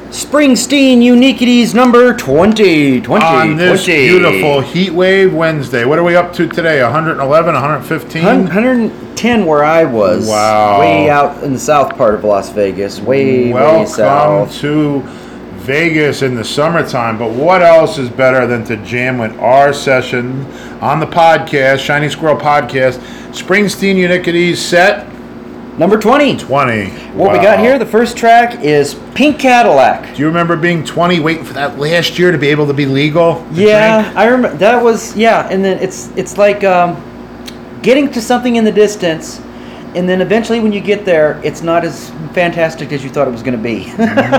Springsteen Uniquities number 20. On this beautiful Heat Wave Wednesday. What are we up to today? 111, 115? 110 where I was. Wow. Way out in the south part of Las Vegas. Way south. Welcome to Vegas in the summertime. But what else is better than to jam with our session on the podcast, Shiny Squirrel Podcast, Springsteen Uniquities set? Number 20. 20. What we got here, the first track is Pink Cadillac. Do you remember being 20, waiting for that last year to be able to be legal? Yeah, drink? I remember. That was, and then it's like getting to something in the distance, and then eventually when you get there, it's not as fantastic as you thought it was going to be.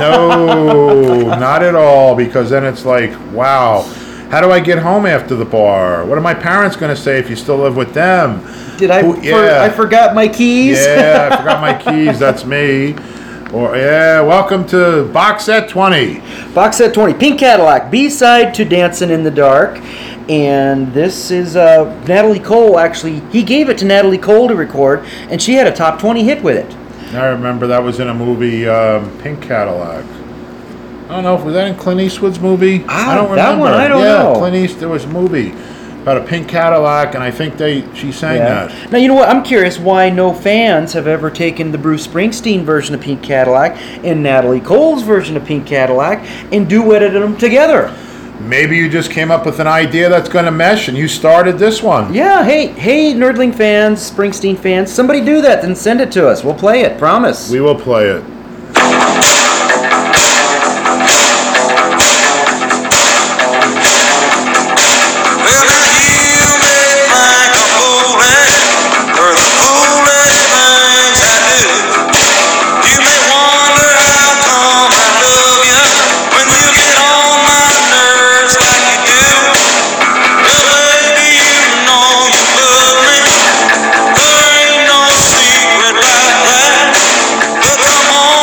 No, not at all, because then it's like, wow, how do I get home after the bar? What are my parents going to say if you still live with them? I forgot my keys? Yeah, I forgot my keys. That's me. Welcome to Box Set 20. Box Set 20, Pink Cadillac, B-side to Dancing in the Dark. And this is Natalie Cole, actually. He gave it to Natalie Cole to record, and she had a top 20 hit with it. I remember that was in a movie, Pink Cadillac. I don't know, was that in Clint Eastwood's movie? I don't remember. That one, I don't know. Yeah, Clint Eastwood, there was a movie about a pink Cadillac, and I think she sang that. Now, you know what? I'm curious why no fans have ever taken the Bruce Springsteen version of Pink Cadillac and Natalie Cole's version of Pink Cadillac and duetted them together. Maybe you just came up with an idea that's going to mesh, and you started this one. Yeah, hey, Nerdling fans, Springsteen fans, somebody do that, then send it to us. We'll play it, promise. We will play it. Come on.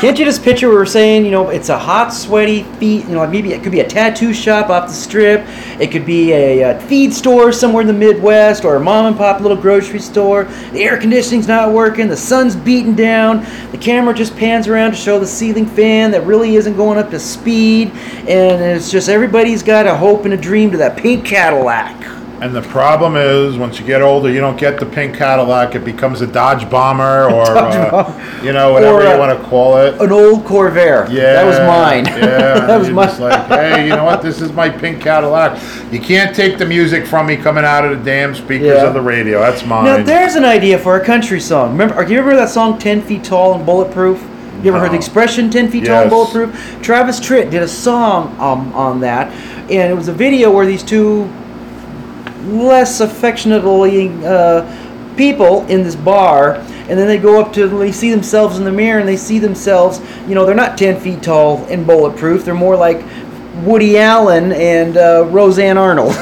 Can't you just picture what we're saying? It's a hot, sweaty feed. Maybe it could be a tattoo shop off the strip. It could be a feed store somewhere in the Midwest, or a mom and pop little grocery store. The air conditioning's not working. The sun's beating down. The camera just pans around to show the ceiling fan that really isn't going up to speed. And it's just everybody's got a hope and a dream to that pink Cadillac. And the problem is, once you get older, you don't get the pink Cadillac. It becomes a Dodge Bomber, or whatever Or, you want to call it. An old Corvair. Yeah, That was mine. Yeah, That was you're mine. just like, hey, you know what? This is my pink Cadillac. You can't take the music from me coming out of the damn speakers Yeah. of the radio. That's mine. Now, there's an idea for a country song. Do you remember that song 10 Feet Tall and Bulletproof? You ever heard the expression 10 feet tall and Yes. bulletproof? Travis Tritt did a song on that, and it was a video where these two less affectionately people in this bar, and then they go up to, they see themselves in the mirror, and they see themselves, they're not 10 feet tall and bulletproof. They're more like Woody Allen and Roseanne Arnold.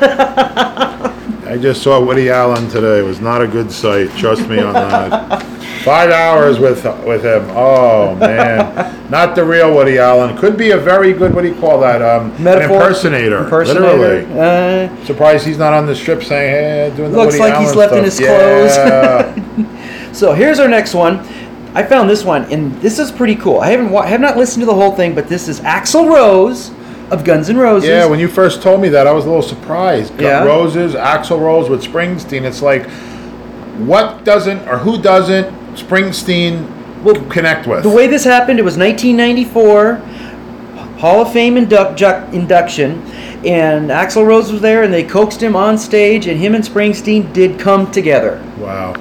I just saw Woody Allen today. It was not a good sight. Trust me on that. 5 hours with him. Oh man, not the real Woody Allen. Could be a very good. What do you call that? An impersonator. Literally. Surprised he's not on the strip saying, "Hey, doing the looks Woody like Allen he's left stuff." in his Yeah. clothes. So here's our next one. I found this one, and this is pretty cool. I have not listened to the whole thing, but this is Axl Rose of Guns N' Roses. Yeah, when you first told me that, I was a little surprised. Yeah. Roses, Axl Rose with Springsteen. It's like, what doesn't or who doesn't Springsteen connect with? The way this happened, it was 1994, Hall of Fame induction, and Axl Rose was there, and they coaxed him on stage, and him and Springsteen did come together. Wow.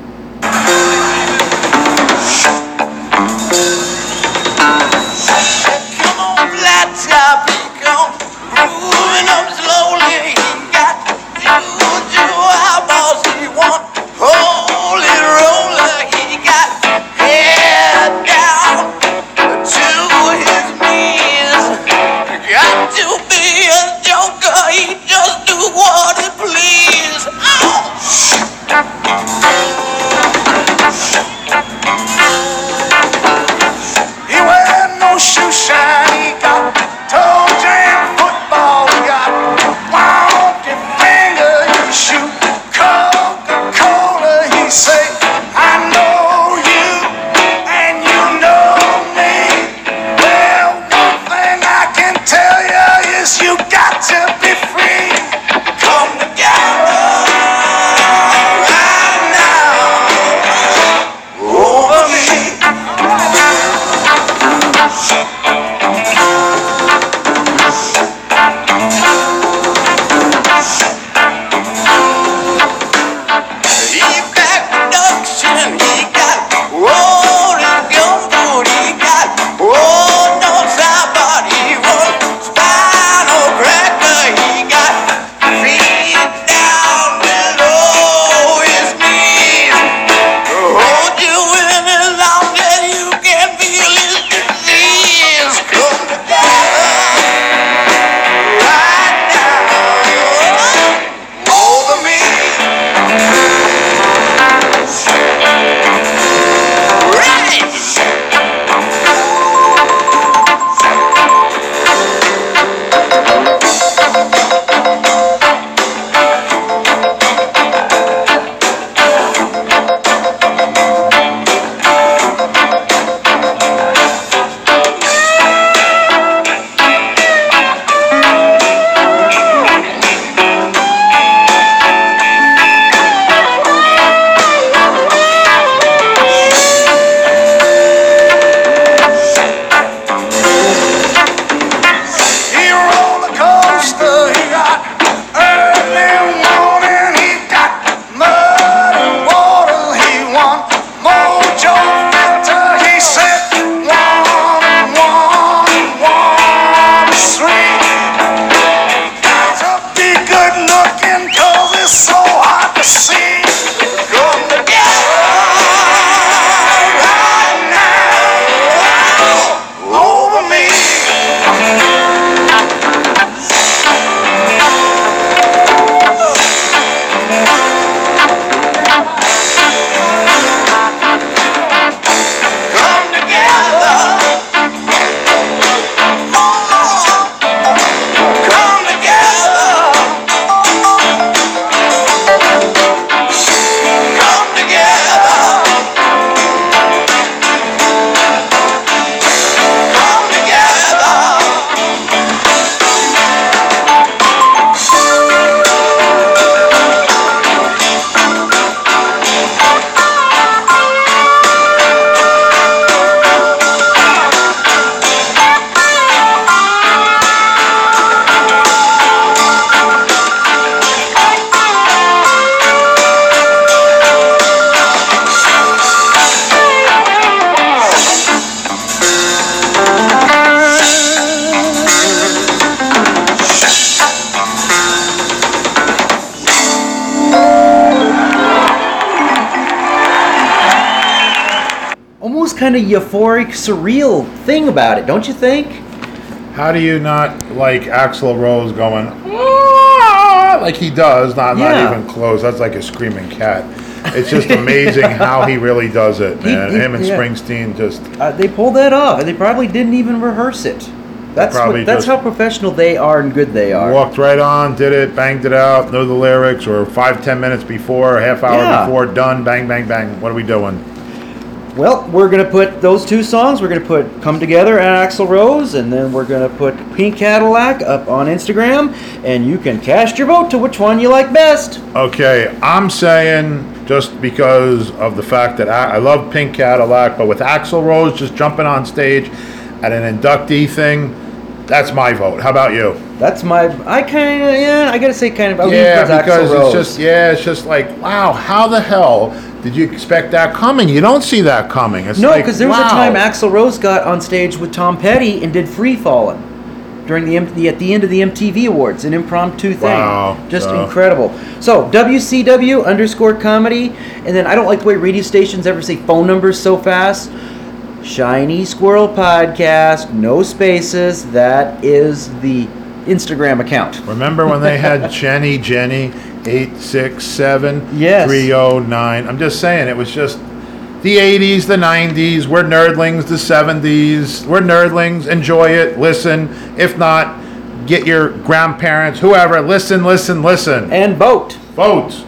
Come on, flat top, come moving up slowly. He got two eyeballs, he want holy roller. He got head down to his knees. Got to be a joker, he just do what he please. Oh! kind of euphoric, surreal thing about it, don't you think? How do you not like Axl Rose going, "Ah," like he does? Not Yeah. even close. That's like a screaming cat. It's just amazing how he really does it, man. Him and yeah. Springsteen just. They pulled that off, and they probably didn't even rehearse it. That's probably that's just how professional they are and good they are. Walked right on, did it, banged it out, know the lyrics, or 5-10 minutes before, a half hour Yeah. before, done, bang, bang, bang. What are we doing? Well, we're going to put those two songs, we're going to put Come Together and Axl Rose, and then we're going to put Pink Cadillac up on Instagram, and you can cast your vote to which one you like best. Okay, I'm saying just because of the fact that I love Pink Cadillac, but with Axl Rose just jumping on stage at an inductee thing, that's my vote. How about you? That's my, I kind of, yeah, I got to say kind of, I lean Yeah, towards because Axl Rose. it's just like, wow, how the hell did you expect that coming? You don't see that coming. It's No, like, because there was wow. a time Axl Rose got on stage with Tom Petty and did Free Fallin' during at the end of the MTV Awards, an impromptu thing. Wow. Just So- incredible. So WCW_comedy, and then I don't like the way radio stations ever say phone numbers so fast. Shiny Squirrel Podcast, no spaces. That is the Instagram account. Remember when they had Jenny 867 Yes. 309? I'm just saying, it was just the 80s, the 90s. We're nerdlings, the 70s. We're nerdlings. Enjoy it. Listen. If not, get your grandparents, whoever. Listen. And vote. Vote.